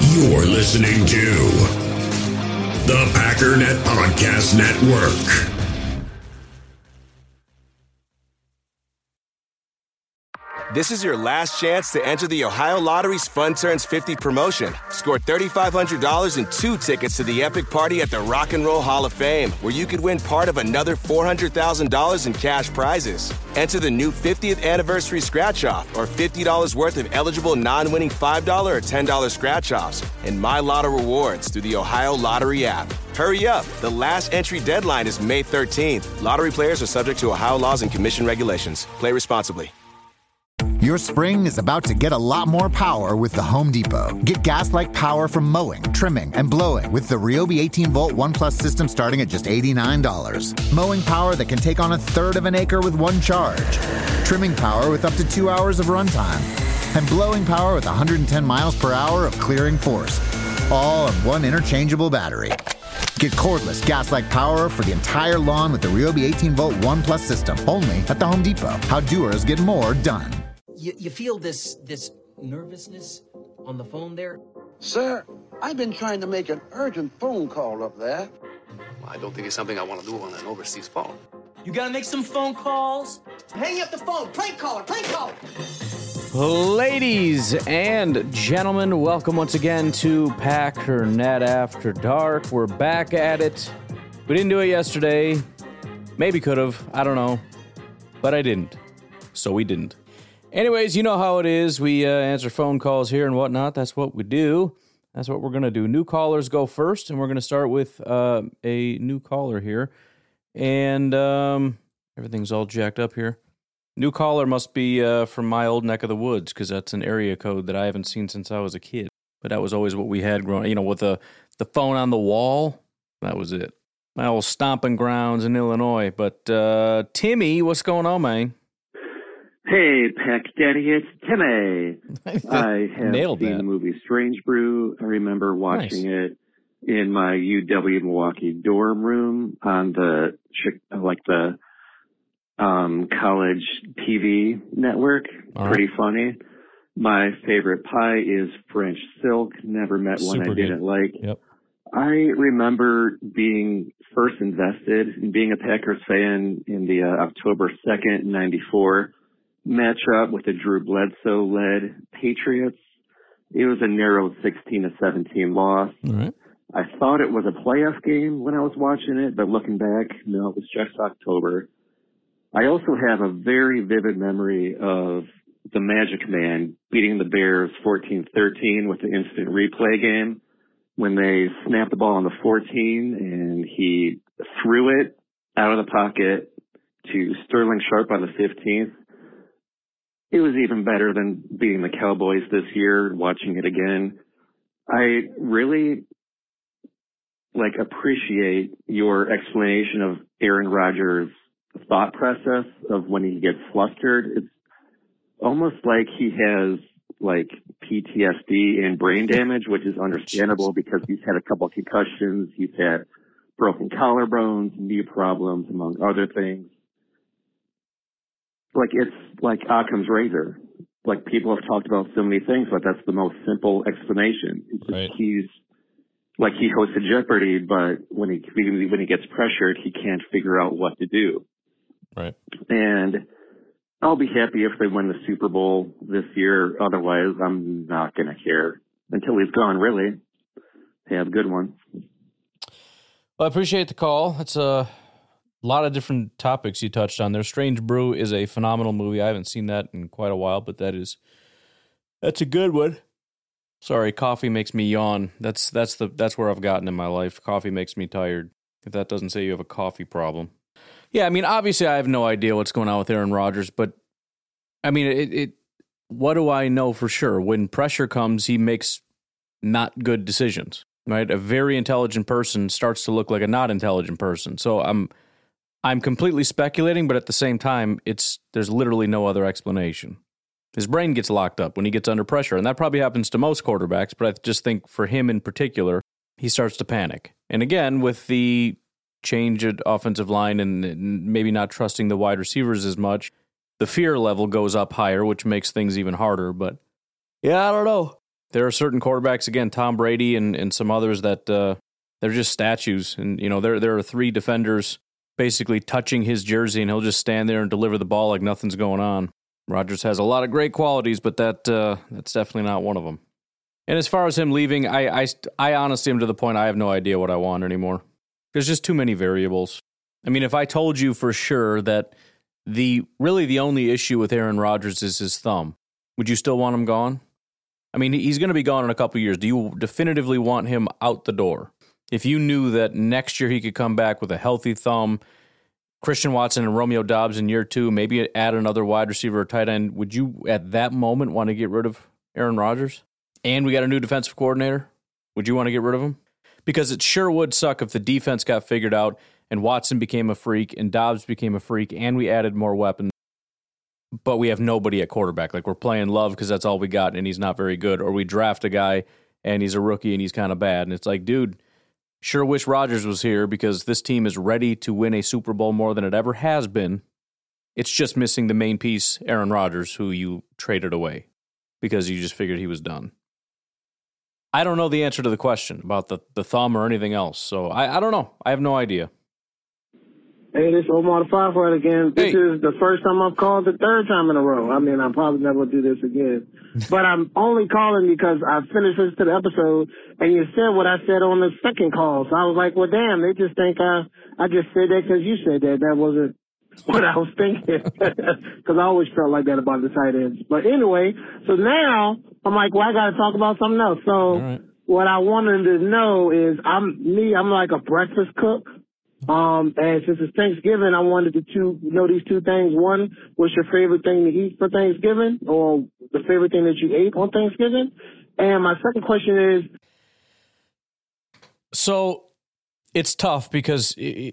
You're listening to the Packernet Podcast Network. This is your last chance to enter the Ohio Lottery's Fun Turns 50 promotion. Score $3,500 and 2 tickets to the epic party at the Rock and Roll Hall of Fame, where you could win part of another $400,000 in cash prizes. Enter the new 50th anniversary scratch-off or $50 worth of eligible non-winning $5 or $10 scratch-offs and My Lotto rewards through the Ohio Lottery app. Hurry up. The last entry deadline is May 13th. Lottery players are subject to Ohio laws and commission regulations. Play responsibly. Your spring is about to get a lot more power with the Home Depot. Get gas-like power from mowing, trimming, and blowing with the Ryobi 18-volt ONE+ system starting at just $89. Mowing power that can take on 1/3 of an acre with one charge. Trimming power with up to 2 hours of runtime. And blowing power with 110 miles per hour of clearing force. All on one interchangeable battery. Get cordless gas-like power for the entire lawn with the Ryobi 18-volt ONE+ system. Only at the Home Depot. How doers get more done. You feel this nervousness on the phone there? Sir, I've been trying to make an urgent phone call up there. Well, I don't think it's something I want to do on an overseas phone. You gotta make some phone calls. Hang up the phone. Prank caller. Ladies and gentlemen, welcome once again to Packernet After Dark. We're back at it. We didn't do it yesterday. Maybe could have. I don't know. But I didn't. So we didn't. Anyways, you know how it is. We answer phone calls here and whatnot. That's what we do. That's what we're going to do. New callers go first, and we're going to start with a new caller here. And everything's all jacked up here. New caller must be from my old neck of the woods, because that's an area code that I haven't seen since I was a kid. But that was always what we had growing, with the phone on the wall. That was it. My old stomping grounds in Illinois. But Timmy, what's going on, man? Hey, Pack Daddy, it's Timmy. I have Nailed seen that. the movie Strange Brew. I remember watching it in my UW Milwaukee dorm room on the college TV network. All Pretty funny. My favorite pie is French Silk. Never met one Super I good. didn't like. Yep. I remember being first invested in being a Packers fan in the October 2nd, 94 matchup with the Drew Bledsoe-led Patriots. It was a narrow 16-17 loss. All right. I thought it was a playoff game when I was watching it, but looking back, no, it was just October. I also have a very vivid memory of the Magic Man beating the Bears 14-13 with the instant replay game when they snapped the ball on the 14 and he threw it out of the pocket to Sterling Sharp on the 15th. It was even better than beating the Cowboys this year, watching it again. I really appreciate your explanation of Aaron Rodgers' thought process of when he gets flustered. It's almost like he has PTSD and brain damage, which is understandable because he's had a couple of concussions. He's had broken collarbones, knee problems, among other things. It's like Occam's razor. People have talked about so many things, but that's the most simple explanation. It's just Right. He's he hosted Jeopardy, but when he gets pressured, he can't figure out what to do. Right. And I'll be happy if they win the Super Bowl this year. Otherwise, I'm not going to care until he's gone, really. Have a good one. Well, I appreciate the call. It's a lot of different topics you touched on there. Strange Brew is a phenomenal movie. I haven't seen that in quite a while, but that's a good one. Sorry, coffee makes me yawn. That's where I've gotten in my life. Coffee makes me tired. If that doesn't say you have a coffee problem. Yeah, I mean, obviously I have no idea what's going on with Aaron Rodgers, but I mean, what do I know for sure? When pressure comes, he makes not good decisions, right? A very intelligent person starts to look like a not intelligent person. So I'm completely speculating, but at the same time, there's literally no other explanation. His brain gets locked up when he gets under pressure, and that probably happens to most quarterbacks, but I just think for him in particular, he starts to panic. And again, with the change at offensive line and maybe not trusting the wide receivers as much, the fear level goes up higher, which makes things even harder. But yeah, I don't know. There are certain quarterbacks, again, Tom Brady and some others that they're just statues. And, there are 3 defenders basically touching his jersey, and he'll just stand there and deliver the ball like nothing's going on. Rodgers has a lot of great qualities, but that's definitely not one of them. And as far as him leaving, I honestly am to the point I have no idea what I want anymore. There's just too many variables. I mean, if I told you for sure that the only issue with Aaron Rodgers is his thumb, would you still want him gone? I mean, he's going to be gone in a couple of years. Do you definitively want him out the door? If you knew that next year he could come back with a healthy thumb, Christian Watson and Romeo Doubs in year 2, maybe add another wide receiver or tight end, would you at that moment want to get rid of Aaron Rodgers? And we got a new defensive coordinator. Would you want to get rid of him? Because it sure would suck if the defense got figured out and Watson became a freak and Dobbs became a freak and we added more weapons, but we have nobody at quarterback. Like we're playing Love because that's all we got and he's not very good. Or we draft a guy and he's a rookie and he's kind of bad. And it's like, dude, sure wish Rodgers was here because this team is ready to win a Super Bowl more than it ever has been. It's just missing the main piece, Aaron Rodgers, who you traded away because you just figured he was done. I don't know the answer to the question about the thumb or anything else, so I don't know. I have no idea. Hey, this is Omar the Firefighter again. This is the first time I've called, the 3rd time in a row. I mean, I'm probably never going to do this again. But I'm only calling because I finished listening to the episode, and you said what I said on the 2nd call. So I was like, well, damn, they just think I just said that because you said that. That wasn't what I was thinking. Because I always felt like that about the tight ends. But anyway, so now I'm like, well, I got to talk about something else. So what I wanted to know is I'm like a breakfast cook. And since it's Thanksgiving, I wanted to know these 2 things. One, what's your favorite thing to eat for Thanksgiving, or the favorite thing that you ate on Thanksgiving? And my second question is, so it's tough because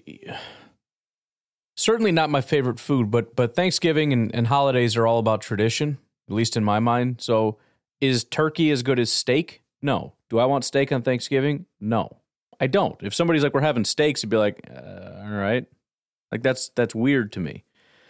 certainly not my favorite food, but Thanksgiving and holidays are all about tradition, at least in my mind. So is turkey as good as steak? No. Do I want steak on Thanksgiving? No. I don't. If somebody's like, we're having steaks, it'd be like, all right. Like, that's weird to me.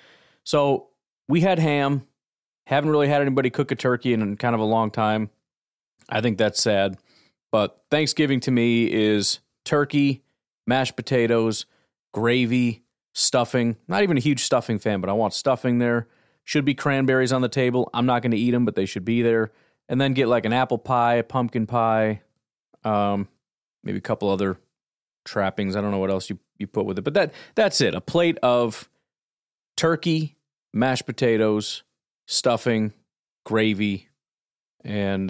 So we had ham. Haven't really had anybody cook a turkey in kind of a long time. I think that's sad. But Thanksgiving to me is turkey, mashed potatoes, gravy, stuffing. Not even a huge stuffing fan, but I want stuffing there. Should be cranberries on the table. I'm not going to eat them, but they should be there. And then get like an apple pie, pumpkin pie, maybe a couple other trappings. I don't know what else you put with it. But that's it. A plate of turkey, mashed potatoes, stuffing, gravy, and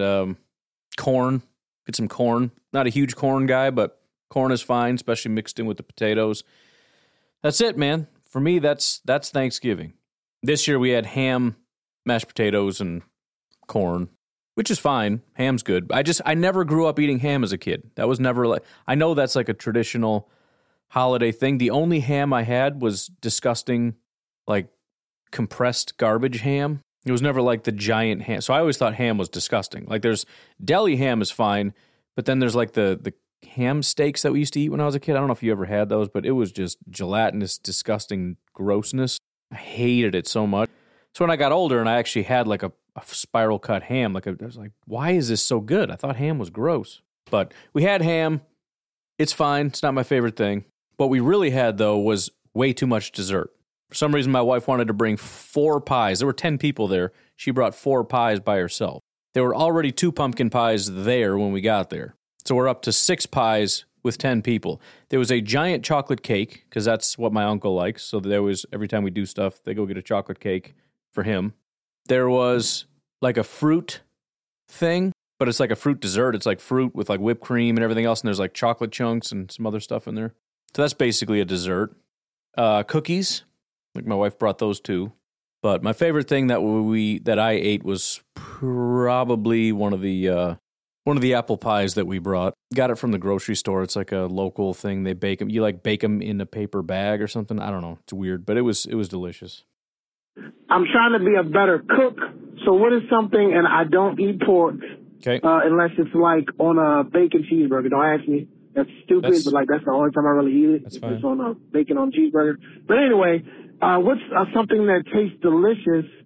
corn. Get some corn. Not a huge corn guy, but corn is fine, especially mixed in with the potatoes. That's it, man. For me, that's Thanksgiving. This year we had ham, mashed potatoes, and corn, which is fine. Ham's good. I never grew up eating ham as a kid. That was never like, I know that's like a traditional holiday thing. The only ham I had was disgusting, like compressed garbage ham. It was never like the giant ham. So I always thought ham was disgusting. Like there's deli ham is fine, but then there's like the ham steaks that we used to eat when I was a kid. I don't know if you ever had those, but it was just gelatinous, disgusting grossness. I hated it so much. So when I got older and I actually had like a spiral cut ham, I was like, why is this so good? I thought ham was gross. But we had ham. It's fine. It's not my favorite thing. What we really had, though, was way too much dessert. For some reason, my wife wanted to bring 4 pies. There were 10 people there. She brought 4 pies by herself. There were already 2 pumpkin pies there when we got there. So we're up to 6 pies with 10 people. There was a giant chocolate cake, because that's what my uncle likes. So there was, every time we do stuff, they go get a chocolate cake for him. There was like a fruit thing, but it's like a fruit dessert. It's like fruit with like whipped cream and everything else, and there's like chocolate chunks and some other stuff in there. So that's basically a dessert. Cookies, like my wife brought those too. But my favorite thing that I ate was probably one of the apple pies that we brought. Got it from the grocery store. It's like a local thing. They bake them. You like bake them in a paper bag or something. I don't know. It's weird, but it was delicious. I'm trying to be a better cook. So what is something, and I don't eat pork unless it's like on a bacon cheeseburger. Don't ask me. That's stupid, but like that's the only time I really eat it. That's fine. It's on a bacon on cheeseburger. But anyway, what's something that tastes delicious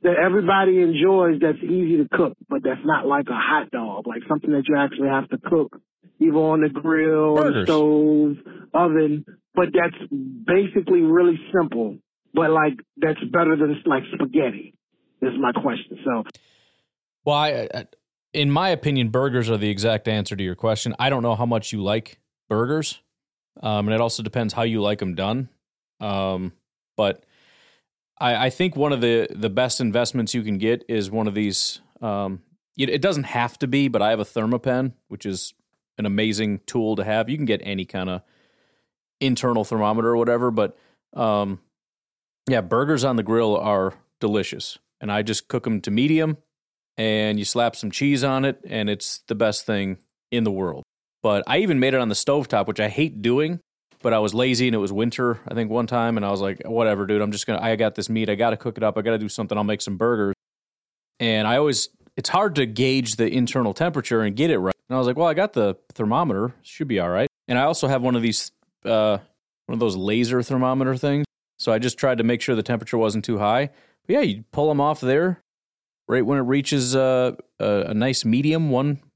that everybody enjoys that's easy to cook, but that's not like a hot dog, like something that you actually have to cook either on the grill, on the stove, oven, but that's basically really simple, but like that's better than like spaghetti is my question. So, well, in my opinion, burgers are the exact answer to your question. I don't know how much you like burgers, and it also depends how you like them done. But I think one of the best investments you can get is one of these. It doesn't have to be, but I have a Thermapen, which is an amazing tool to have. You can get any kind of internal thermometer or whatever, but yeah, burgers on the grill are delicious. And I just cook them to medium, and you slap some cheese on it, and it's the best thing in the world. But I even made it on the stovetop, which I hate doing, but I was lazy and it was winter, I think, one time, and I was like, whatever, dude, I got this meat, I got to cook it up, I got to do something, I'll make some burgers. And it's hard to gauge the internal temperature and get it right. And I was like, well, I got the thermometer, should be all right. And I also have one of these, one of those laser thermometer things. So I just tried to make sure the temperature wasn't too high. But yeah, you pull them off there right when it reaches a nice medium,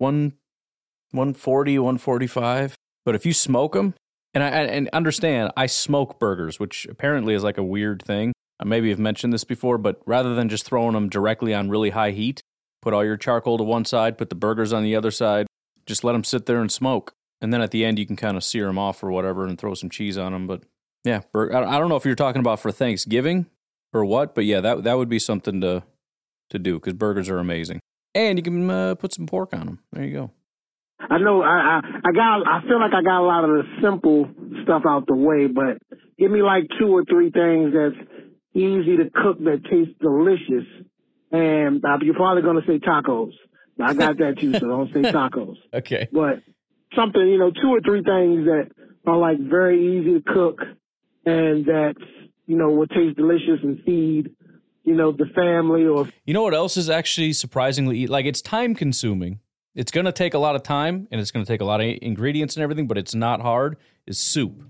140, 145. But if you smoke them, and understand, I smoke burgers, which apparently is like a weird thing. Maybe I've mentioned this before, but rather than just throwing them directly on really high heat, put all your charcoal to one side, put the burgers on the other side, just let them sit there and smoke. And then at the end, you can kind of sear them off or whatever and throw some cheese on them. But yeah, I don't know if you're talking about for Thanksgiving or what, but yeah, that would be something to do because burgers are amazing. And you can put some pork on them. There you go. I know I feel like I got a lot of the simple stuff out the way, but give me like 2 or 3 things that's easy to cook that taste delicious. And you're probably going to say tacos. I got that too, so don't say tacos. Okay. But something, 2 or 3 things that are like very easy to cook and that, will taste delicious and feed, the family or. You know what else is actually surprisingly, like it's time consuming. It's going to take a lot of time and it's going to take a lot of ingredients and everything, but it's not hard, is soup.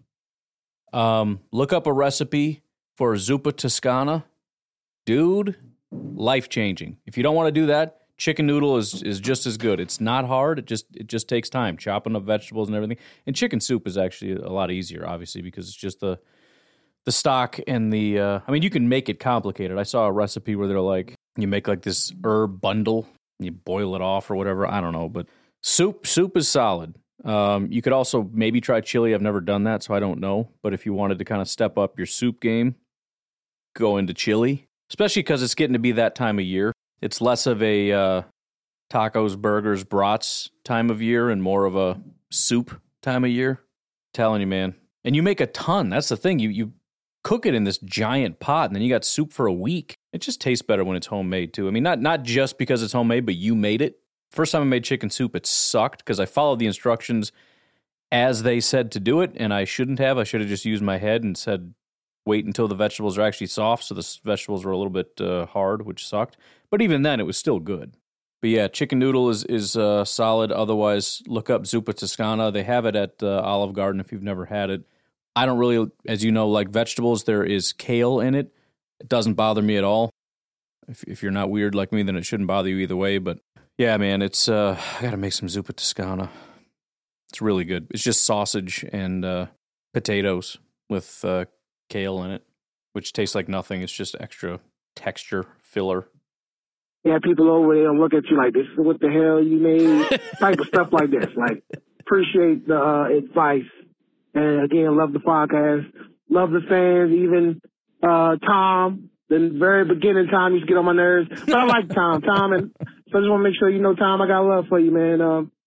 Look up a recipe for zuppa toscana. Dude, life-changing. If you don't want to do that, chicken noodle is just as good. It's not hard. It just takes time, chopping up vegetables and everything. And chicken soup is actually a lot easier, obviously, because it's just the stock and the... you can make it complicated. I saw a recipe where they're like, you make like this herb bundle, you boil it off or whatever. I don't know, but soup is solid. You could also maybe try chili. I've never done that, so I don't know. But if you wanted to kind of step up your soup game, go into chili, especially because it's getting to be that time of year. It's less of a tacos, burgers, brats time of year and more of a soup time of year. I'm telling you, man. And you make a ton. That's the thing. You cook it in this giant pot, and then you got soup for a week. It just tastes better when it's homemade, too. I mean, not just because it's homemade, but you made it. First time I made chicken soup, it sucked because I followed the instructions as they said to do it, and I shouldn't have. I should have just used my head and said, wait until the vegetables are actually soft, so the vegetables were a little bit hard, which sucked. But even then, it was still good. But yeah, chicken noodle is solid. Otherwise, look up zuppa toscana. They have it at Olive Garden if you've never had it. I don't really, as you know, like vegetables. There is kale in it. It doesn't bother me at all. If you're not weird like me, then it shouldn't bother you either way. But yeah, man, it's I got to make some zuppa toscana. It's really good. It's just sausage and potatoes with kale in it, which tastes like nothing. It's just extra texture filler. Yeah, people over there look at you like, this is what the hell you made, type of stuff like this. Like, appreciate the advice. And again, love the podcast. Love the fans. Even Tom, the very beginning, Tom used to get on my nerves. But I like Tom. And so I just want to make sure, Tom, I got love for you, man.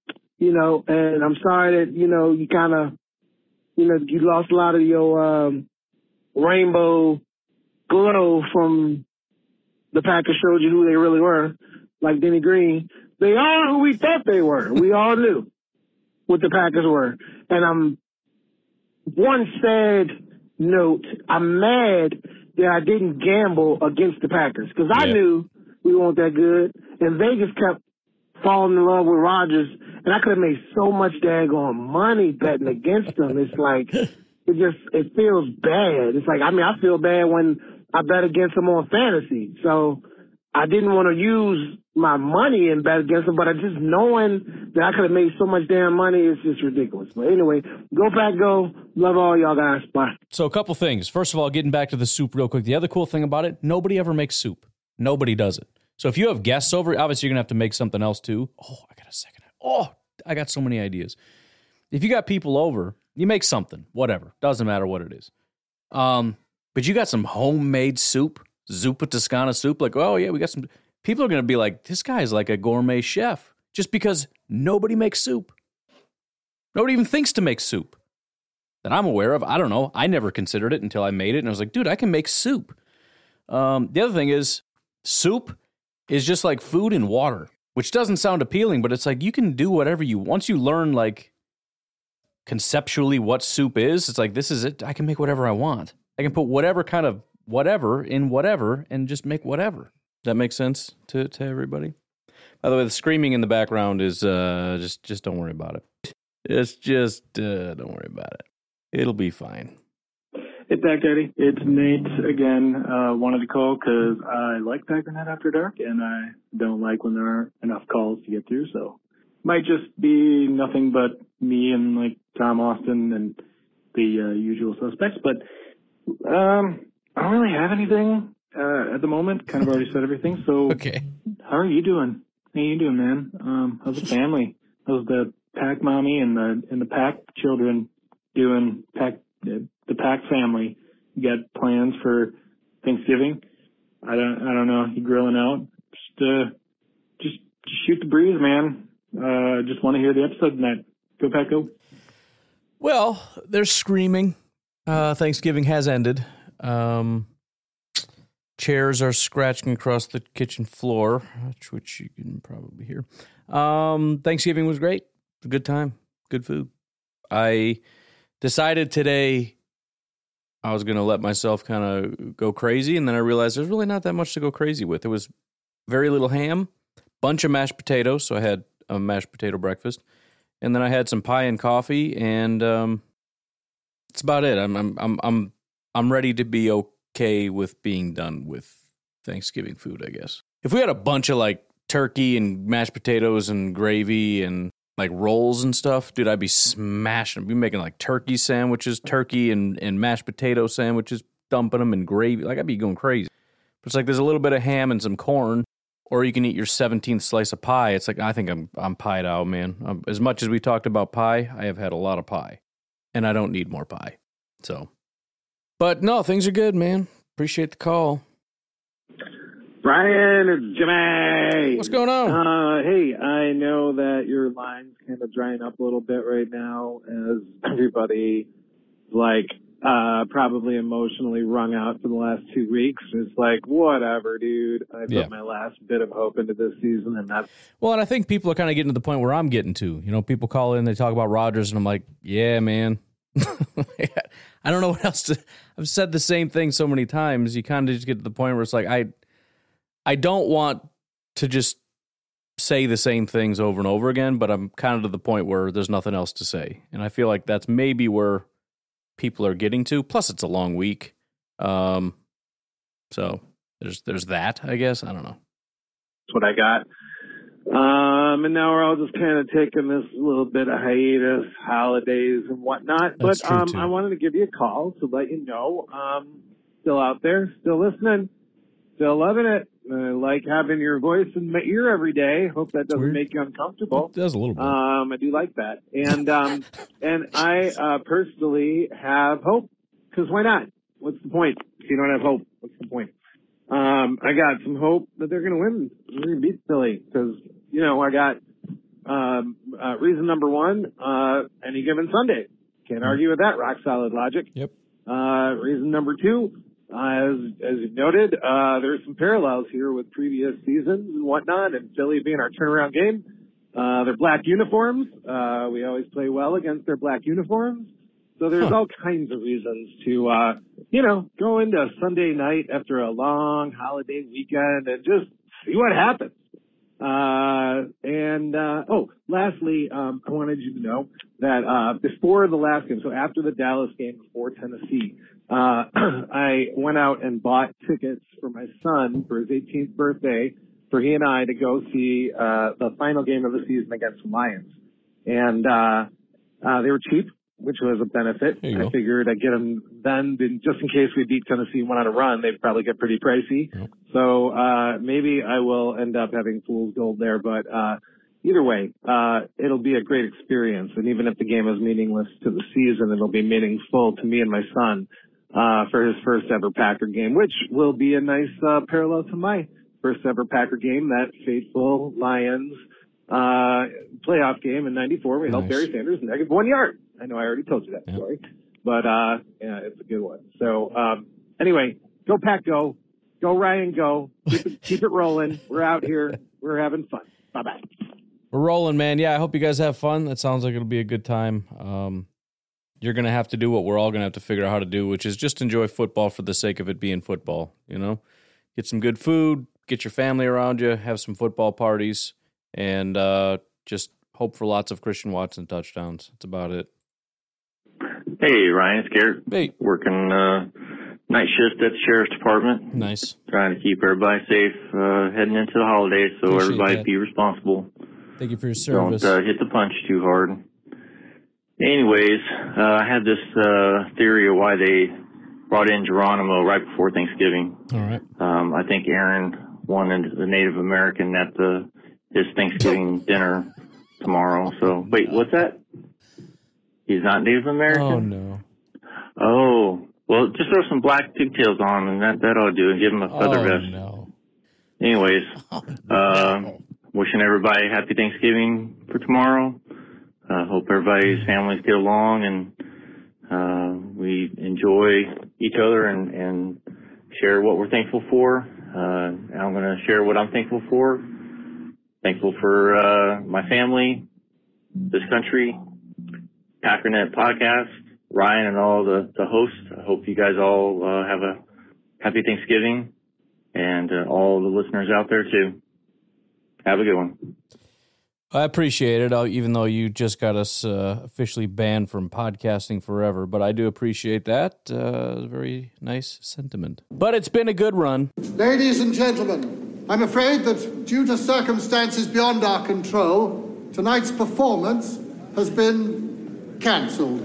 And I'm sorry that, you kind of, you lost a lot of your rainbow glow from the Packers showed you who they really were, like Denny Green. They are who we thought they were. We all knew what the Packers were. And I'm one sad note. I'm mad that I didn't gamble against the Packers because I knew we weren't that good. And Vegas kept falling in love with Rodgers. And I could have made so much daggone money betting against them. It's like, it feels bad. It's like, I feel bad when I bet against them on fantasy. So I didn't want to use my money and bet against them, but I just knowing that I could have made so much damn money is just ridiculous. But anyway, go Pack Go. Love all y'all guys. Bye. So a couple things. First of all, getting back to the soup real quick. The other cool thing about it, nobody ever makes soup. Nobody does it. So if you have guests over, obviously you're going to have to make something else too. Oh, I got a second. Oh, I got so many ideas. If you got people over, you make something, whatever. Doesn't matter what it is. But you got some homemade soup, Zuppa Toscana soup. Like, oh, yeah, we got some. People are going to be like, this guy's like a gourmet chef just because nobody makes soup. Nobody even thinks to make soup that I'm aware of. I don't know. I never considered it until I made it. And I was like, dude, I can make soup. The other thing is soup is just like food and water, which doesn't sound appealing, but it's like you can do whatever you want. Once you learn like conceptually what soup is, it's like, this is it. I can make whatever I want. I can put whatever kind of whatever in whatever and just make whatever. Does that make sense to everybody? By the way, the screaming in the background is just don't worry about it. Just don't worry about it. It'll be fine. Hey, Pack Daddy. It's Nate again. Wanted to call because I like Packernet After Dark, and I don't like when there aren't enough calls to get through. So might just be nothing but me and like Tom Austin and the usual suspects. But I don't really have anything at the moment. Kind of already said everything. So okay. How are you doing? How you doing, man? How's the family? How's the Pack mommy and the Pack children doing? The Pack family. You got plans for Thanksgiving? I don't know. You grilling out? Just shoot the breeze, man. Just want to hear the episode tonight. Go Pack, go. Well, they're screaming. Thanksgiving has ended. Chairs are scratching across the kitchen floor, which you can probably hear. Thanksgiving was great. A good time. Good food. I decided today I was going to let myself kind of go crazy, and then I realized there's really not that much to go crazy with. There was very little ham, bunch of mashed potatoes, so I had a mashed potato breakfast, and then I had some pie and coffee, and that's about it. I'm ready to be okay with being done with Thanksgiving food, I guess. If we had a bunch of like turkey and mashed potatoes and gravy and like rolls and stuff, dude, I'd be smashing. I'd be making like turkey sandwiches, turkey and mashed potato sandwiches, dumping them in gravy. Like I'd be going crazy. But it's like there's a little bit of ham and some corn, or you can eat your 17th slice of pie. It's like I think I'm pied out, man. As much as we talked about pie, I have had a lot of pie, and I don't need more pie. So, but no, things are good, man. Appreciate the call. Brian, it's Jimmy. What's going on? Hey, I know that your line's kind of drying up a little bit right now as everybody, like, probably emotionally wrung out for the last 2 weeks. It's like, whatever, dude. I put my last bit of hope into this season, and that's... Well, and I think people are kind of getting to the point where I'm getting to. You know, people call in, they talk about Rodgers, and I'm like, yeah, man. I don't know what else to... I've said the same thing so many times. You kind of just get to the point where it's like, I don't want to just say the same things over and over again, but I'm kind of to the point where there's nothing else to say. And I feel like that's maybe where people are getting to. Plus, it's a long week. So there's that, I guess. I don't know. That's what I got. And now we're all just kind of taking this little bit of hiatus, holidays and whatnot. That's but true, too. I wanted to give you a call to let you know, still out there, still listening, still loving it. I like having your voice in my ear every day. Hope that doesn't make you uncomfortable. It does a little bit. I do like that. And and I personally have hope, because why not? What's the point? If you don't have hope, what's the point? I got some hope that they're going to win. They're going to beat Philly because, you know, I got reason number one, any given Sunday. Can't argue with that. Rock solid logic. Yep. Reason number two, as you noted, there's some parallels here with previous seasons and whatnot, and Philly being our turnaround game. Their black uniforms. We always play well against their black uniforms. So there's all kinds of reasons to, go into Sunday night after a long holiday weekend and just see what happens. Lastly, I wanted you to know that before the last game, so after the Dallas game before Tennessee, I went out and bought tickets for my son for his 18th birthday for he and I to go see the final game of the season against the Lions. And they were cheap, which was a benefit. I figured I'd get them then, just in case we beat Tennessee and went on a run, they'd probably get pretty pricey. Yep. So maybe I will end up having fool's gold there. But either way, it'll be a great experience. And even if the game is meaningless to the season, it'll be meaningful to me and my son for his first ever Packer game, which will be a nice parallel to my first ever Packer game, that fateful Lions playoff game in '94. We held Barry Sanders -1 yard. I know I already told you that story, but yeah, it's a good one. So anyway, go Pack, go Ryan, go. Keep it rolling. We're out here. We're having fun. Bye-bye. We're rolling, man. Yeah, I hope you guys have fun. That sounds like it'll be a good time. You're going to have to do what we're all going to have to figure out how to do, which is just enjoy football for the sake of it being football, you know? Get some good food, get your family around you, have some football parties, and just hope for lots of Christian Watson touchdowns. That's about it. Hey, Ryan, it's Garrett. Hey. Working night shift at the Sheriff's Department. Nice. Trying to keep everybody safe heading into the holidays, so Appreciate everybody that. be responsible. Thank you for your service. Don't hit the punch too hard. Anyways, I had this theory of why they brought in Geronimo right before Thanksgiving. All right. I think Aaron wanted the Native American at his Thanksgiving dinner tomorrow. So, wait, what's that? He's not Native American? Oh, no. Oh, well, just throw some black pigtails on him, and that ought to do it. Give him a feather vest. No. Anyways, wishing everybody happy Thanksgiving for tomorrow. Hope everybody's families get along and we enjoy each other and share what we're thankful for. I'm going to share what I'm thankful for. Thankful for my family, this country, Packernet Podcast, Ryan, and all the hosts. I hope you guys all have a happy Thanksgiving, and all the listeners out there too. Have a good one. I appreciate it, even though you just got us officially banned from podcasting forever. But I do appreciate that. Very nice sentiment. But it's been a good run. Ladies and gentlemen, I'm afraid that due to circumstances beyond our control, tonight's performance has been cancelled.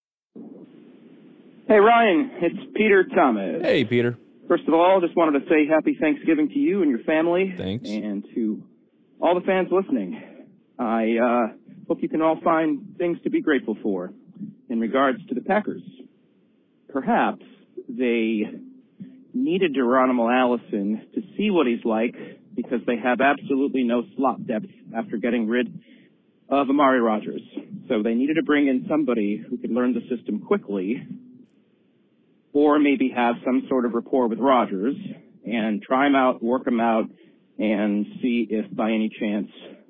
Hey, Ryan, it's Peter Thomas. Hey, Peter. First of all, just wanted to say happy Thanksgiving to you and your family. Thanks. And to all the fans listening. I hope you can all find things to be grateful for in regards to the Packers. Perhaps they needed Geronimo Allison to see what he's like because they have absolutely no slot depth after getting rid of Amari Rodgers. So they needed to bring in somebody who could learn the system quickly or maybe have some sort of rapport with Rodgers and try him out, work him out, and see if by any chance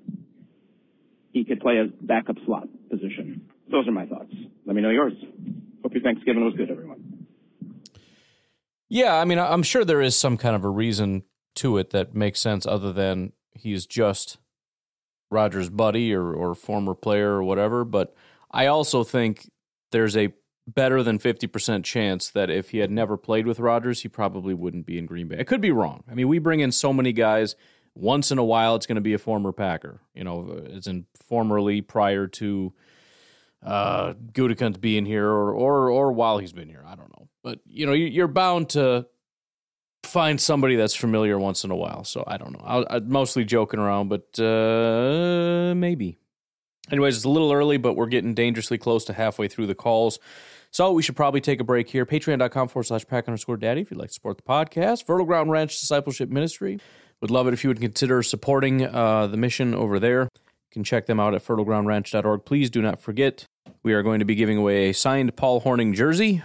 he could play a backup slot position. Those are my thoughts. Let me know yours. Hope your Thanksgiving was good, everyone. Yeah, I mean, I'm sure there is some kind of a reason to it that makes sense other than he's just Rodgers' buddy or former player or whatever. But I also think there's a better than 50% chance that if he had never played with Rodgers, he probably wouldn't be in Green Bay. I could be wrong. I mean, we bring in so many guys. Once in a while, it's going to be a former Packer, you know, as in formerly prior to Gutekunst being here or while he's been here. I don't know. But, you know, you're bound to find somebody that's familiar once in a while. So I don't know. I'm mostly joking around, but maybe. Anyways, it's a little early, but we're getting dangerously close to halfway through the calls. So we should probably take a break here. Patreon.com/Pack_Daddy if you'd like to support the podcast. Fertile Ground Ranch Discipleship Ministry. Would love it if you would consider supporting the mission over there. You can check them out at fertilegroundranch.org. Please do not forget, we are going to be giving away a signed Paul Hornung jersey.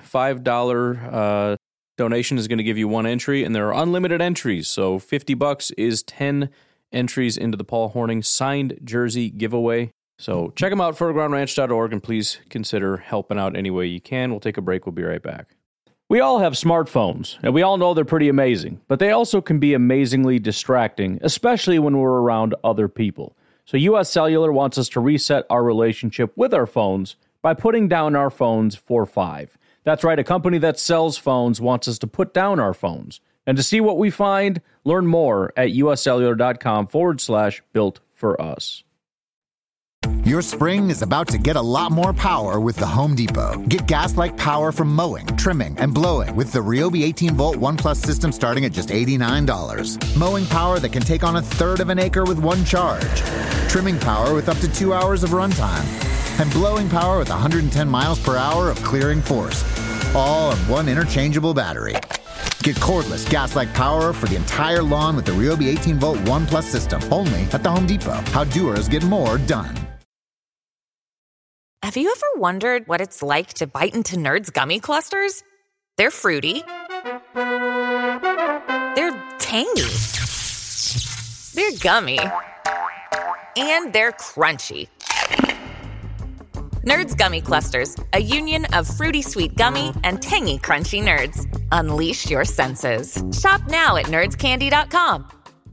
$5 donation is going to give you one entry, and there are unlimited entries. So $50 is 10 entries into the Paul Hornung signed jersey giveaway. So check them out, fertilegroundranch.org, and please consider helping out any way you can. We'll take a break. We'll be right back. We all have smartphones, and we all know they're pretty amazing, but they also can be amazingly distracting, especially when we're around other people. So US Cellular wants us to reset our relationship with our phones by putting down our phones for $5. That's right, a company that sells phones wants us to put down our phones. And to see what we find, learn more at uscellular.com/built for us. Your spring is about to get a lot more power with the Home Depot. Get gas-like power from mowing, trimming, and blowing with the Ryobi 18-volt ONE+ system starting at just $89. Mowing power that can take on a third of an acre with one charge. Trimming power with up to 2 hours of runtime. And blowing power with 110 miles per hour of clearing force. All on one interchangeable battery. Get cordless gas-like power for the entire lawn with the Ryobi 18-volt ONE+ system. Only at the Home Depot. How doers get more done. Have you ever wondered what it's like to bite into Nerds gummy clusters? They're fruity. They're tangy. They're gummy. And they're crunchy. Nerds gummy clusters, a union of fruity sweet gummy and tangy crunchy nerds. Unleash your senses. Shop now at nerdscandy.com.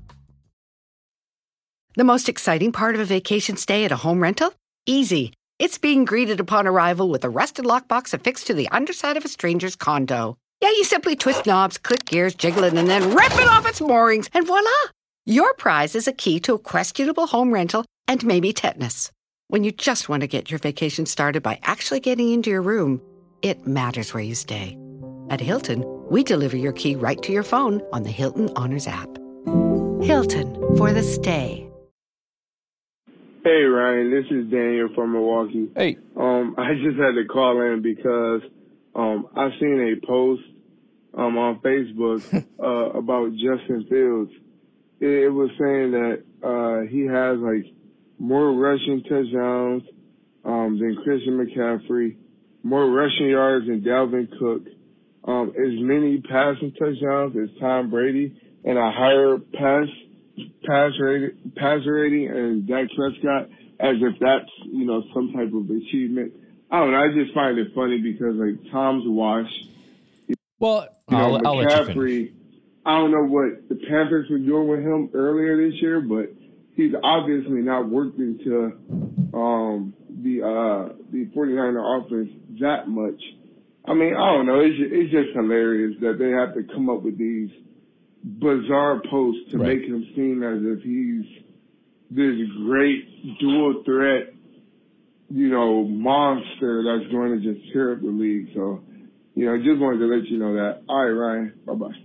The most exciting part of a vacation stay at a home rental? Easy. It's being greeted upon arrival with a rusted lockbox affixed to the underside of a stranger's condo. Yeah, you simply twist knobs, click gears, jiggle it, and then rip it off its moorings, and voila! Your prize is a key to a questionable home rental and maybe tetanus. When you just want to get your vacation started by actually getting into your room, it matters where you stay. At Hilton, we deliver your key right to your phone on the Hilton Honors app. Hilton, for the stay. Hey, Ryan, this is Daniel from Milwaukee. Hey. I just had to call in because I seen a post on Facebook about Justin Fields. It was saying that he has, like, more rushing touchdowns than Christian McCaffrey, more rushing yards than Dalvin Cook, as many passing touchdowns as Tom Brady, and a higher passer rating and Dak Prescott, as if that's, you know, some type of achievement. I don't know. I just find it funny because, like, Tom's washed. Well, I'll let you finish. I don't know what the Panthers were doing with him earlier this year, but he's obviously not worked into the 49er offense that much. I mean, I don't know. It's just hilarious that they have to come up with these bizarre posts to make him seem as if he's this great dual threat, you know, monster that's going to just tear up the league. So, you know, just wanted to let you know that. All right, Ryan. Bye-bye.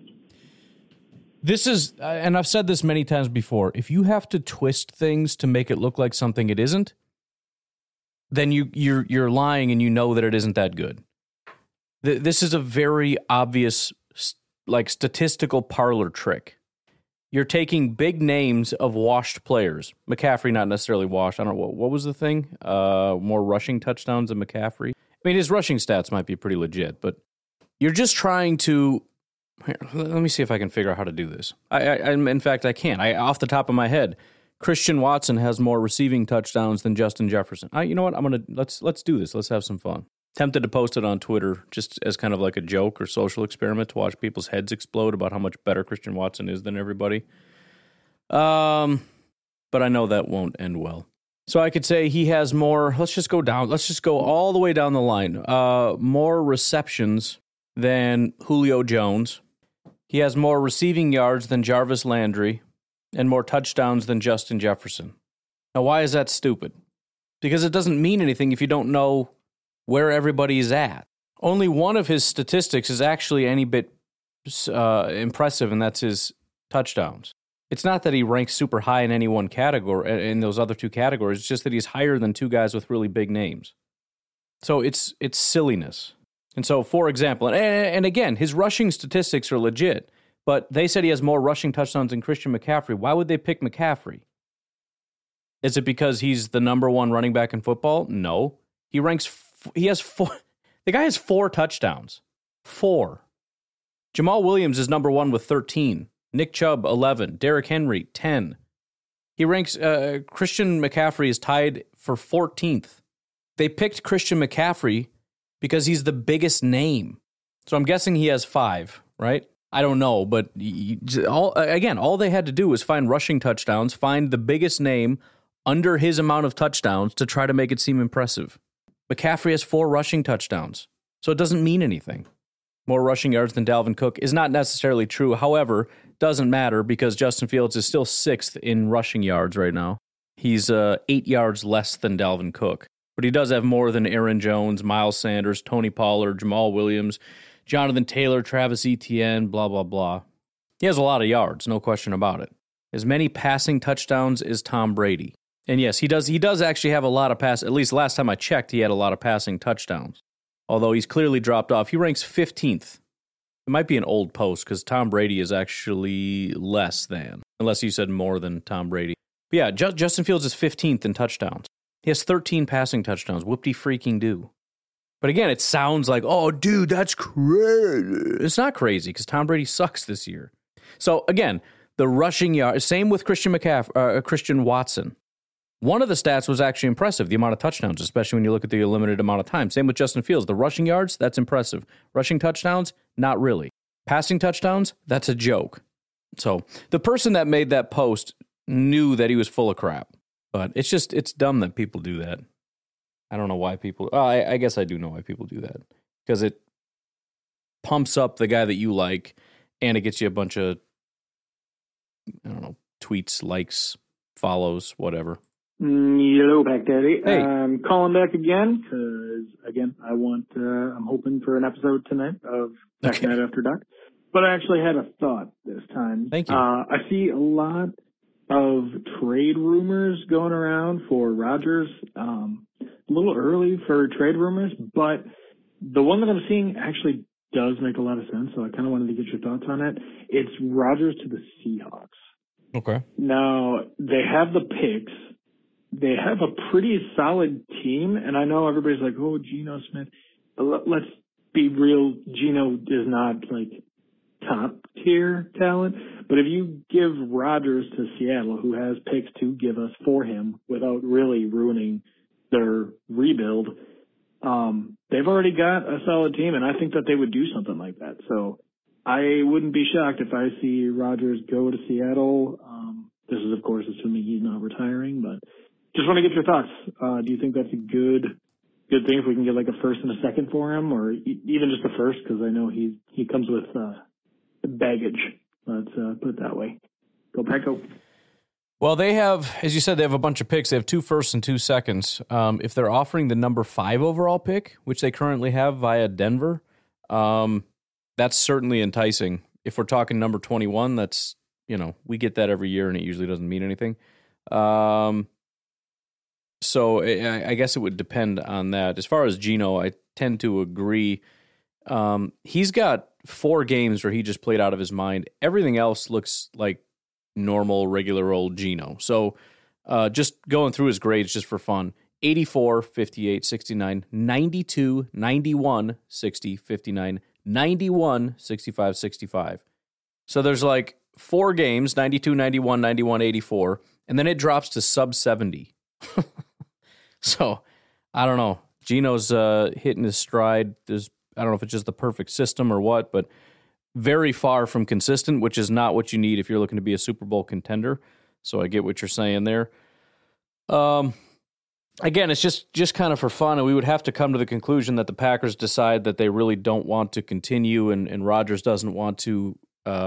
This is, and I've said this many times before, if you have to twist things to make it look like something it isn't, then you're lying and you know that it isn't that good. This is a very obvious, like, statistical parlor trick. You're taking big names of washed players. McCaffrey not necessarily washed. I don't know, what was the thing? More rushing touchdowns than McCaffrey. I mean, his rushing stats might be pretty legit, but you're just trying to... Here, let me see if I can figure out how to do this. In fact, I can. Off the top of my head, Christian Watson has more receiving touchdowns than Justin Jefferson. You know what? Let's do this. Let's have some fun. Tempted to post it on Twitter just as kind of like a joke or social experiment to watch people's heads explode about how much better Christian Watson is than everybody. But I know that won't end well. So I could say he has more. Let's just go down. Let's just go all the way down the line. More receptions than Julio Jones. He has more receiving yards than Jarvis Landry and more touchdowns than Justin Jefferson. Now, why is that stupid? Because it doesn't mean anything if you don't know where everybody's at. Only one of his statistics is actually any bit impressive, and that's his touchdowns. It's not that he ranks super high in any one category, in those other two categories. It's just that he's higher than two guys with really big names. So it's silliness. And so, for example, and again, his rushing statistics are legit, but they said he has more rushing touchdowns than Christian McCaffrey. Why would they pick McCaffrey? Is it because he's the number one running back in football? No. He has 4. The guy has 4 touchdowns. 4. Jamal Williams is number 1 with 13. Nick Chubb, 11. Derrick Henry, 10. He ranks, Christian McCaffrey is tied for 14th. They picked Christian McCaffrey because he's the biggest name. So I'm guessing he has 5, right? I don't know, but all they had to do was find rushing touchdowns, find the biggest name under his amount of touchdowns to try to make it seem impressive. McCaffrey has 4 rushing touchdowns, so it doesn't mean anything. More rushing yards than Dalvin Cook is not necessarily true. However, doesn't matter because Justin Fields is still 6th in rushing yards right now. He's 8 yards less than Dalvin Cook. But he does have more than Aaron Jones, Miles Sanders, Tony Pollard, Jamal Williams, Jonathan Taylor, Travis Etienne, blah, blah, blah. He has a lot of yards, no question about it. As many passing touchdowns as Tom Brady. And yes, he does actually have a lot of at least last time I checked, he had a lot of passing touchdowns. Although he's clearly dropped off. He ranks 15th. It might be an old post because Tom Brady is actually less than, unless you said more than Tom Brady. But yeah, Justin Fields is 15th in touchdowns. He has 13 passing touchdowns. Whoop-de-freaking-do. But again, it sounds like, oh, dude, that's crazy. It's not crazy because Tom Brady sucks this year. So again, the rushing yard, same with Christian Watson. One of the stats was actually impressive, the amount of touchdowns, especially when you look at the limited amount of time. Same with Justin Fields. The rushing yards, that's impressive. Rushing touchdowns, not really. Passing touchdowns, that's a joke. So the person that made that post knew that he was full of crap. But it's dumb that people do that. I don't know why people... I guess I do know why people do that. Because it pumps up the guy that you like, and it gets you a bunch of, I don't know, tweets, likes, follows, whatever. Hello, Pack Daddy. Hey. I'm calling back again because, again, I'm hoping for an episode tonight of Packernet After Dark. But I actually had a thought this time. Thank you. I see a lot of trade rumors going around for Rodgers. A little early for trade rumors, but the one that I'm seeing actually does make a lot of sense, so I kind of wanted to get your thoughts on it. It's Rodgers to the Seahawks. Okay. Now, they have the picks. They have a pretty solid team, and I know everybody's like, oh, Geno Smith. Let's be real. Geno is not, like, top-tier talent. But if you give Rodgers to Seattle, who has picks to give us for him without really ruining their rebuild, they've already got a solid team, and I think that they would do something like that. So I wouldn't be shocked if I see Rodgers go to Seattle. This is, of course, assuming he's not retiring, but just want to get your thoughts. Do you think that's a good thing if we can get like a first and a second for him, or even just a first? Because I know he comes with baggage. Let's put it that way. Go Pack, go. Well, they have, as you said, they have a bunch of picks. They have 2 firsts and 2 seconds. If they're offering the number 5 overall pick, which they currently have via Denver, that's certainly enticing. If we're talking number 21, that's, we get that every year and it usually doesn't mean anything. So I guess it would depend on that. As far as Geno, I tend to agree. He's got 4 games where he just played out of his mind. Everything else looks like normal, regular old Geno. So just going through his grades just for fun. 84, 58, 69, 92, 91, 60, 59, 91, 65, 65. So there's like 4 games, 92, 91, 91, 84, and then it drops to sub 70. So I don't know. Geno's hitting his stride. I don't know if it's just the perfect system or what, but very far from consistent, which is not what you need if you're looking to be a Super Bowl contender. So I get what you're saying there. Again, it's just kind of for fun, and we would have to come to the conclusion that the Packers decide that they really don't want to continue, and Rodgers doesn't want to,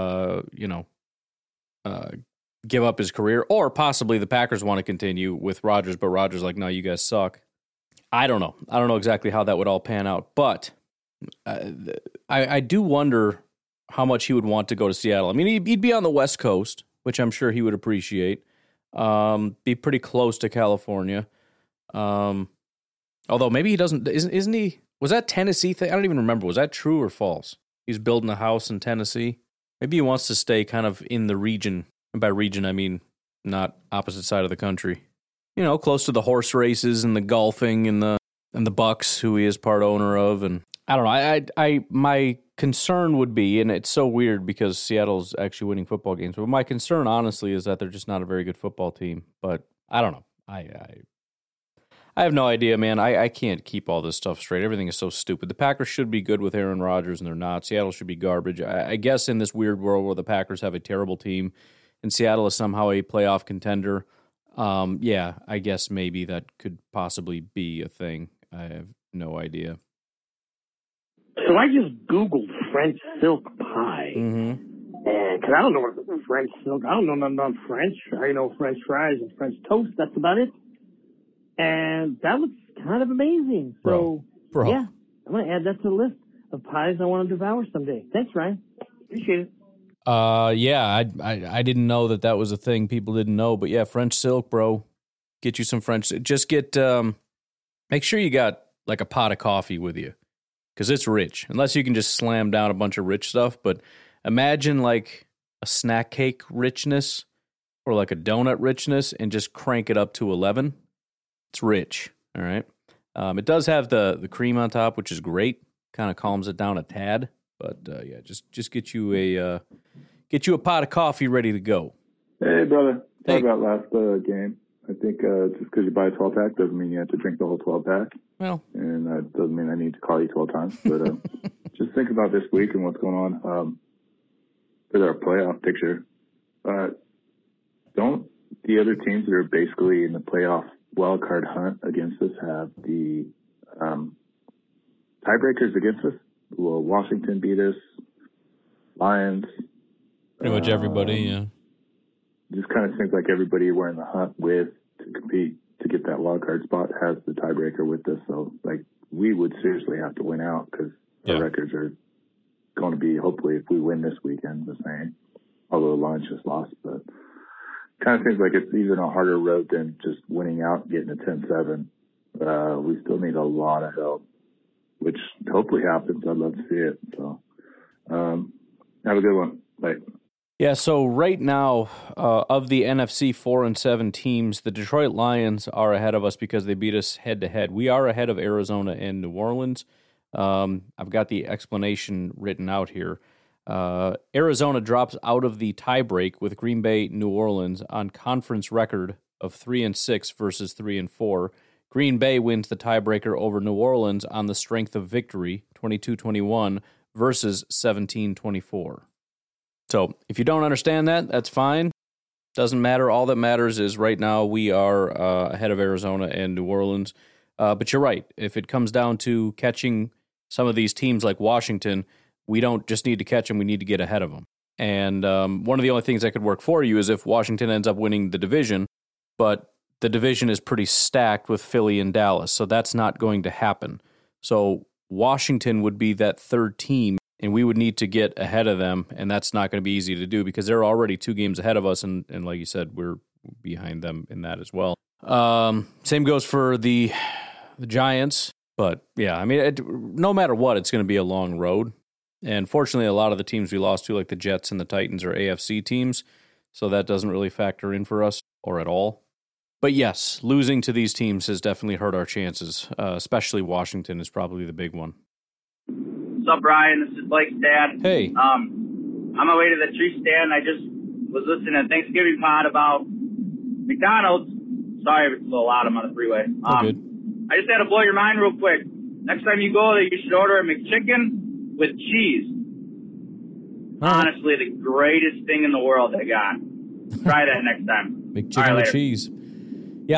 give up his career, or possibly the Packers want to continue with Rodgers, but Rodgers like, no, you guys suck. I don't know. I don't know exactly how that would all pan out, but I do wonder how much he would want to go to Seattle. I mean, he'd be on the West Coast, which I'm sure he would appreciate. Be pretty close to California. Although maybe he doesn't, isn't he? Was that Tennessee thing? I don't even remember. Was that true or false? He's building a house in Tennessee. Maybe he wants to stay kind of in the region. And by region, I mean not opposite side of the country. Close to the horse races and the golfing and the Bucks, who he is part owner of. And I don't know. My concern would be, and it's so weird because Seattle's actually winning football games, but my concern, honestly, is that they're just not a very good football team. But I don't know. I have no idea, man. I can't keep all this stuff straight. Everything is so stupid. The Packers should be good with Aaron Rodgers, and they're not. Seattle should be garbage. I guess in this weird world where the Packers have a terrible team and Seattle is somehow a playoff contender, yeah, I guess maybe that could possibly be a thing. I have no idea. So I just Googled French silk pie. Mm-hmm. And because I don't know what French silk, I don't know nothing about French. I know French fries and French toast. That's about it. And that looks kind of amazing. So, Bro. yeah, I'm going to add that to the list of pies I want to devour someday. Thanks, Ryan. Appreciate it. Yeah, I didn't know that was a thing people didn't know. But yeah, French silk, bro. Get you some French. Just get, make sure you got like a pot of coffee with you because it's rich. Unless you can just slam down a bunch of rich stuff. But imagine like a snack cake richness or like a donut richness and just crank it up to 11. It's rich, all right? It does have the cream on top, which is great. Kind of calms it down a tad. But, yeah, just get you a pot of coffee ready to go. Hey, brother. Sorry about last game. I think just because you buy a 12-pack doesn't mean you have to drink the whole 12-pack. Well. And that doesn't mean I need to call you 12 times. But just think about this week and what's going on with our playoff picture. Don't the other teams that are basically in the playoff wild card hunt against us have the tiebreakers against us? Will Washington beat us? Lions? Pretty much everybody, yeah. Just kind of seems like everybody we're in the hunt with to compete to get that wild card spot has the tiebreaker with us. So, like, we would seriously have to win out because our records are going to be, hopefully, if we win this weekend, the same. Although the Lions just lost, but kind of seems like it's even a harder road than just winning out and getting a 10-7. We still need a lot of help, which hopefully happens. I'd love to see it. So, have a good one. Bye. Yeah, so right now, of the NFC 4-7 teams, the Detroit Lions are ahead of us because they beat us head-to-head. We are ahead of Arizona and New Orleans. I've got the explanation written out here. Arizona drops out of the tiebreak with Green Bay, New Orleans on conference record of 3-6 versus 3-4. Green Bay wins the tiebreaker over New Orleans on the strength of victory, 22-21 versus 17-24. So if you don't understand that, that's fine. Doesn't matter. All that matters is right now we are ahead of Arizona and New Orleans. But you're right. If it comes down to catching some of these teams like Washington, we don't just need to catch them, we need to get ahead of them. And one of the only things that could work for you is if Washington ends up winning the division, but the division is pretty stacked with Philly and Dallas, so that's not going to happen. So Washington would be that third team, and we would need to get ahead of them, and that's not going to be easy to do because they're already 2 games ahead of us, and like you said, we're behind them in that as well. Same goes for the Giants, but yeah, I mean, no matter what, it's going to be a long road. And fortunately, a lot of the teams we lost to, like the Jets and the Titans, are AFC teams, so that doesn't really factor in for us, or at all. But yes, losing to these teams has definitely hurt our chances, especially Washington is probably the big one. What's up, Brian? This is Blake's dad. Hey. On my way to the tree stand, I just was listening to Thanksgiving pod about McDonald's. Sorry if it's a little loud, I'm on the freeway. Good. I just had to blow your mind real quick. Next time you go there, you should order a McChicken with cheese. Honestly, the greatest thing in the world they got. Try that next time. McChicken with cheese. Yeah,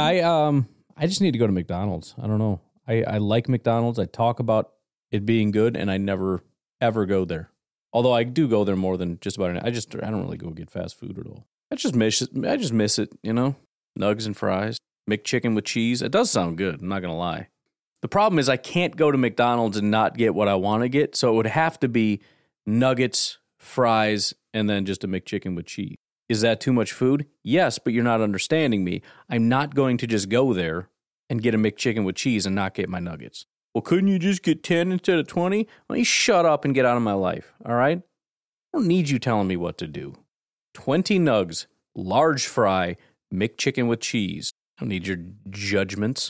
I just need to go to McDonald's. I don't know. I like McDonald's. I talk about it being good, and I never, ever go there. Although I do go there more than just about anything. I don't really go get fast food at all. I just miss it, you know? Nugs and fries. McChicken with cheese. It does sound good, I'm not going to lie. The problem is I can't go to McDonald's and not get what I want to get, so it would have to be nuggets, fries, and then just a McChicken with cheese. Is that too much food? Yes, but you're not understanding me. I'm not going to just go there and get a McChicken with cheese and not get my nuggets. Well, couldn't you just get 10 instead of 20? Well, you shut up and get out of my life, all right? I don't need you telling me what to do. 20 nugs, large fry, McChicken with cheese. I don't need your judgments.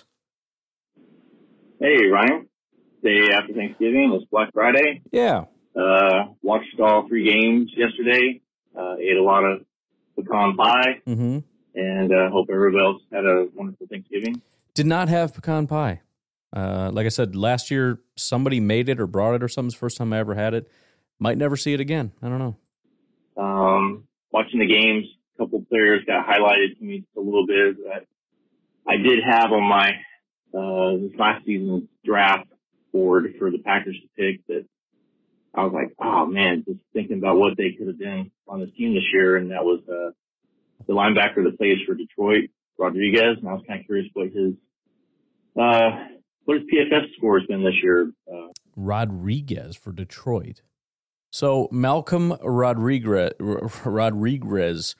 Hey, Ryan. Day after Thanksgiving was Black Friday. Yeah. Watched all 3 games yesterday. Ate a lot of pecan pie. Mm-hmm. And hope everybody else had a wonderful Thanksgiving. Did not have pecan pie. Like I said, last year somebody made it or brought it or something. It's the first time I ever had it. Might never see it again. I don't know. Watching the games, a couple players got highlighted to me just a little bit that I did have on my this last season's draft board for the Packers to pick, that I was like, oh man, just thinking about what they could have been on this team this year. And that was the linebacker that plays for Detroit, Rodriguez. And I was kind of curious what his PFF score has been this year. Rodriguez for Detroit. So Malcolm Rodriguez is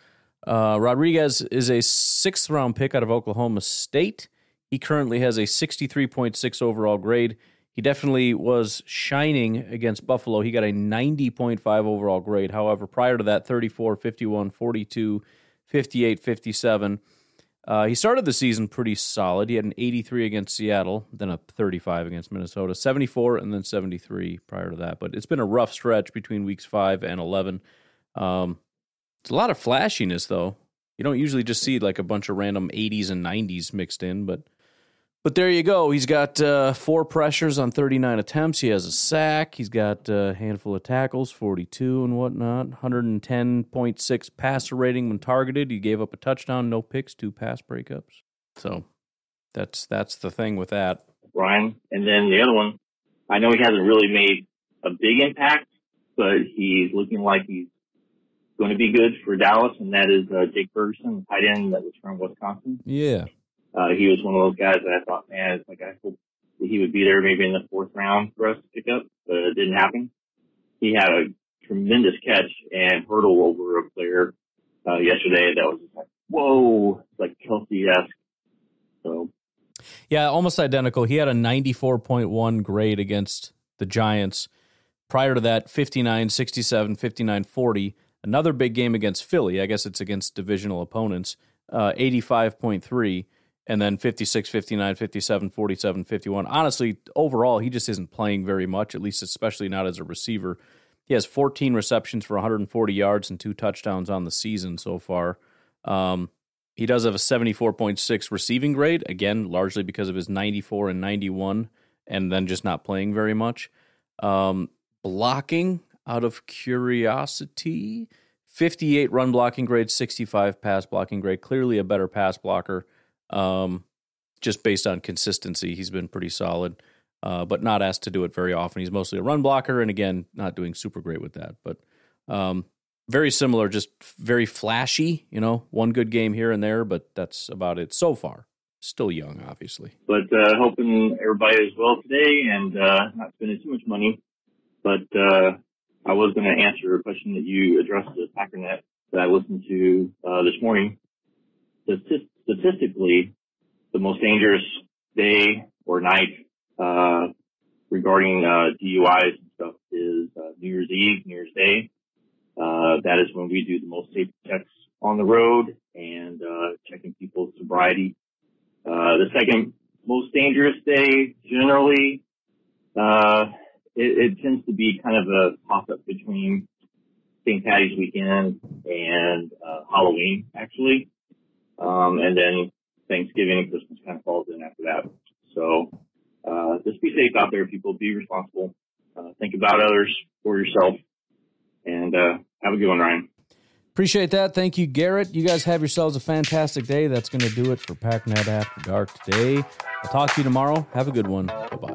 a 6th round pick out of Oklahoma State. He currently has a 63.6 overall grade. He definitely was shining against Buffalo. He got a 90.5 overall grade. However, prior to that, 34, 51, 42, 58, 57. He started the season pretty solid. He had an 83 against Seattle, then a 35 against Minnesota, 74, and then 73 prior to that. But it's been a rough stretch between weeks 5 and 11. It's a lot of flashiness, though. You don't usually just see like a bunch of random 80s and 90s mixed in, but there you go. He's got 4 pressures on 39 attempts. He has a sack. He's got a handful of tackles, 42 and whatnot. 110.6 passer rating when targeted. He gave up a touchdown, no picks, 2 pass breakups. So that's the thing with that. Ryan. And then the other one, I know he hasn't really made a big impact, but he's looking like he's going to be good for Dallas, and that is Jake Ferguson, tight end that was from Wisconsin. Yeah. He was one of those guys that I thought, man, it's like I hope that he would be there maybe in the 4th round for us to pick up, but it didn't happen. He had a tremendous catch and hurdle over a player yesterday that was just like, whoa, it's like Kelsey-esque. So, yeah, almost identical. He had a 94.1 grade against the Giants. Prior to that, 59, 67, 59, 40. Another big game against Philly. I guess it's against divisional opponents. 85.3. And then 56, 59, 57, 47, 51. Honestly, overall, he just isn't playing very much, at least especially not as a receiver. He has 14 receptions for 140 yards and 2 touchdowns on the season so far. He does have a 74.6 receiving grade, again, largely because of his 94 and 91, and then just not playing very much. Blocking, out of curiosity, 58 run blocking grade, 65 pass blocking grade. Clearly a better pass blocker. Just based on consistency, he's been pretty solid, but not asked to do it very often. He's mostly a run blocker, and again, not doing super great with that. But very similar, just very flashy, one good game here and there, but that's about it so far. Still young, obviously. But hoping everybody is well today and not spending too much money. But I was going to answer a question that you addressed at Packernet that I listened to this morning. Statistically, the most dangerous day or night regarding DUIs and stuff is New Year's Eve, New Year's Day. That is when we do the most safety checks on the road and checking people's sobriety. The second most dangerous day, generally, it tends to be kind of a toss-up between St. Patty's weekend and Halloween, actually. And then Thanksgiving and Christmas kind of falls in after that. So just be safe out there, people. Be responsible. Think about others for yourself. And have a good one, Ryan. Appreciate that. Thank you, Garrett. You guys have yourselves a fantastic day. That's going to do it for PackNet After Dark today. I'll talk to you tomorrow. Have a good one. Bye-bye.